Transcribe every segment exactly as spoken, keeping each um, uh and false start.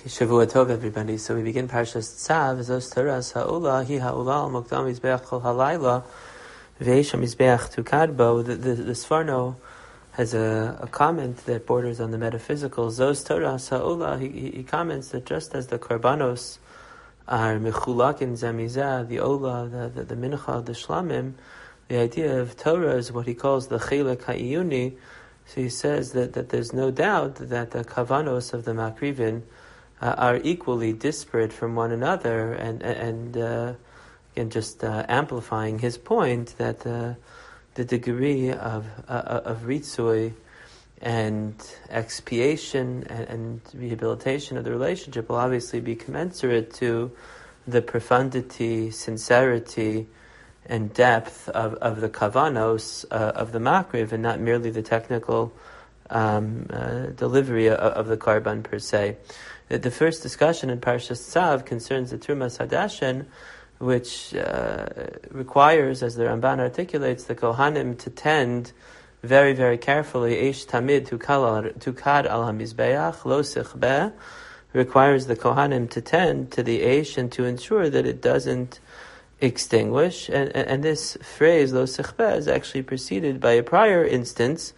Shavua Tov, everybody. So we begin Parshas Tzav. Zos Taras Ha'ula Hi Ha'ula Al Mokdam Mizbeach Kol Halayla Ve'Esh Mizbeach Tukadbo. The the, the Sforno has a, a comment that borders on the metaphysical. Zos Taras Ha'ula. He, he, he comments that just as the Karbanos are Mechulak in Zamizah, the Ola, the the, the Mincha, the Shlamim, the idea of Torah is what he calls the Chelek Ha'iyuni. So he says that, that there's no doubt that the Kavanos of the Makrivin Uh, are equally disparate from one another, and and uh, again just uh, amplifying his point that uh, the degree of uh, of ritzui and expiation and, and rehabilitation of the relationship will obviously be commensurate to the profundity, sincerity, and depth of, of the kavanos uh, of the makriv, and not merely the technical um, uh, delivery of, of the karban per se. The first discussion in Parshas Tzav concerns the Trumas Hadashen, which uh, requires, as the Ramban articulates, the Kohanim to tend very, very carefully. Eish tamid tukad al hamizbeach lo sichbeh, requires the Kohanim to tend to the Eish and to ensure that it doesn't extinguish. And, and this phrase lo sichbeh is actually preceded by a prior instance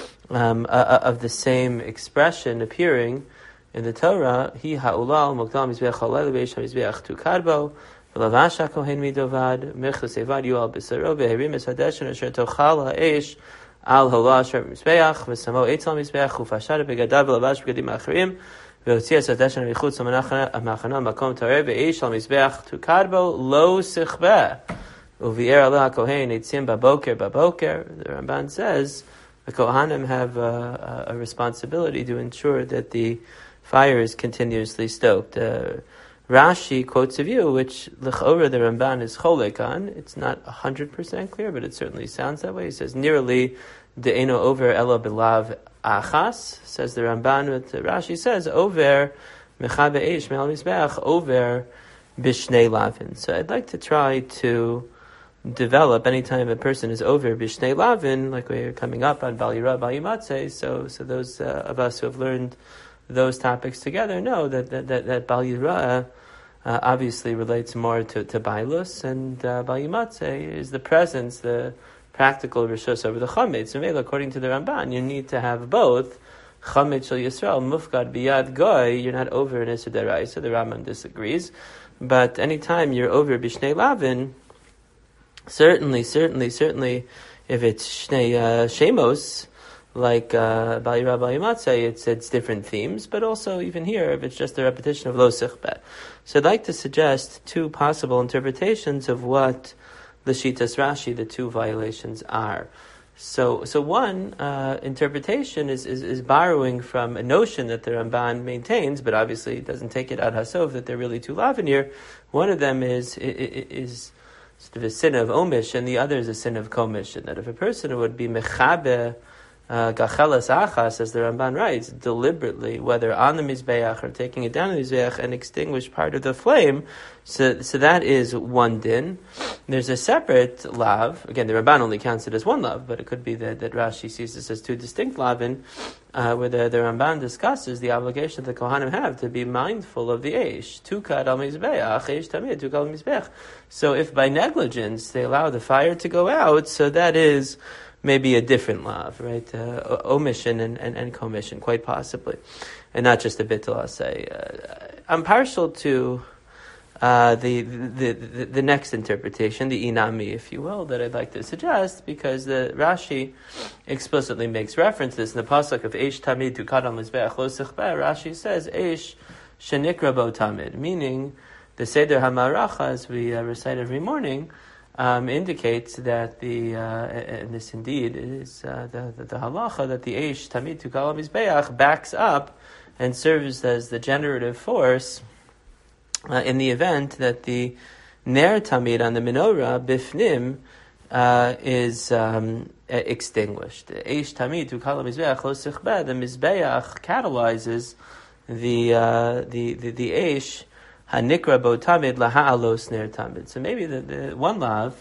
um, uh, of the same expression appearing in the Torah. Hi ha'ulal mokdam mizbeach halayla ve'esh hamizbeach tukadbo v'lavasha kohen midovad mechus evad yual b'saro v'herim es hadeshen asher tochal ha'esh al ha'ula asher mizbeach v'samo eitz al mizbeach ufashad begadav v'lavash begadim acharim v'otzi es hadeshen v'chutz ha'machana makom tareh ve'esh al mizbeach tukadbo lo sichbeh uvi'er Allah kohen eitzim baboker baboker. The Ramban says the Kohanim have a, a responsibility to ensure that the fire is continuously stoked. Uh, Rashi quotes a view which l'chora the Ramban is cholek on. It's not one hundred percent clear, but it certainly sounds that way. He says, nearly de'eno over ela belav achas, says the Ramban, but Rashi says, over mechabe eish me'al mizbeach, over bishnei lavin. So I'd like to try to develop, anytime a person is over bishnei lavin, like we're coming up on Bal Yira, Bal Yimatzeh, so, so those uh, of us who have learned those topics together know that that that, that Bal Yirah uh, obviously relates more to, to Bailus, and uh, Bal Yimatzeh is the presence, the practical rishus over the chametz. And according to the Ramban, you need to have both. Chametz shel Yisrael mufkad biyad goy. You're not over an Issur D'Oraisa. The Rambam disagrees, but anytime you're over bishnei lavin, certainly, certainly, certainly, if it's shnei uh, shemos, like uh, Bal Yirah, Bal Yimatzeh, it's it's different themes, but also even here, if it's just a repetition of lo sichbeh. So I'd like to suggest two possible interpretations of what L'shitas Rashi, the two violations, are. So so one uh, interpretation is, is is borrowing from a notion that the Ramban maintains, but obviously doesn't take it ad hasov, that they're really two lavin here. One of them is is, is sort of a sin of omish, and the other is a sin of komish, and that if a person would be mechabe gachelas achas, as the Ramban writes, deliberately, whether on the mizbeach or taking it down the mizbeach, and extinguish part of the flame, so so that is one din. There's a separate lav. Again, the Ramban only counts it as one lav, but it could be that, that Rashi sees this as two distinct lavin, uh, where the, the Ramban discusses the obligation that the Kohanim have to be mindful of the eish. Tukad al mizbeach, eish tamid, tukad al mizbeach. So if by negligence they allow the fire to go out, so that is maybe a different lav, right? Uh, omission and, and, and commission, quite possibly. And not just a bittul, I'll say. Uh, I'm partial to uh, the, the, the the next interpretation, the inami, if you will, that I'd like to suggest, because the Rashi explicitly makes reference to this in the pasuk of Eish Tamid Tukad al Mizbeach Lo Sichbeh. Rashi says, Eish Shenikra Bo Tamid, meaning the Seder HaMaracha, as we uh, recite every morning, Um, indicates that the uh, and this indeed is uh, the, the the halacha that the eish tamid tukal mizbeach backs up and serves as the generative force uh, in the event that the ner tamid on the menorah bifnim uh, is um, extinguished. Eish tamid tukal mizbeach lo sichbeh. The mizbeach catalyzes the uh, the the the eish. Hanikra bo tamid laha'alos ner tamid. So maybe the, the one lav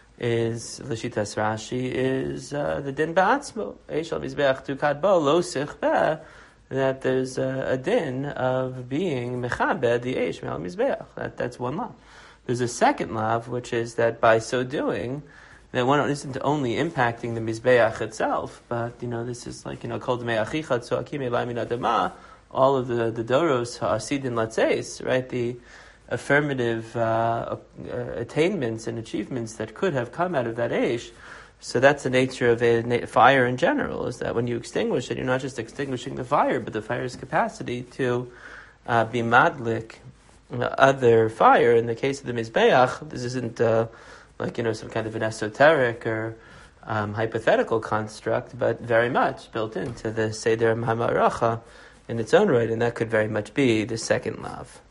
is l'shitas Rashi is uh, the din ba'atzmo eish al mizbeach tukad bo lo sichbeh that there's a, a din of being mechabed the eish me'al mizbeach. That that's one lav. There's a second lav, which is that by so doing, that one isn't only impacting the mizbeach itself, but you know this is like you know called me'achicha tzoakim elai min adama. All of the the doros ha'asidin latzeis, right? The affirmative uh, uh, attainments and achievements that could have come out of that eish. So that's the nature of a fire in general, is that when you extinguish it, you're not just extinguishing the fire, but the fire's capacity to uh, be madlik other fire. In the case of the Mizbeach, this isn't uh, like, you know, some kind of an esoteric or um, hypothetical construct, but very much built into the Seder Ma'amaracha in its own right, and that could very much be the second lav.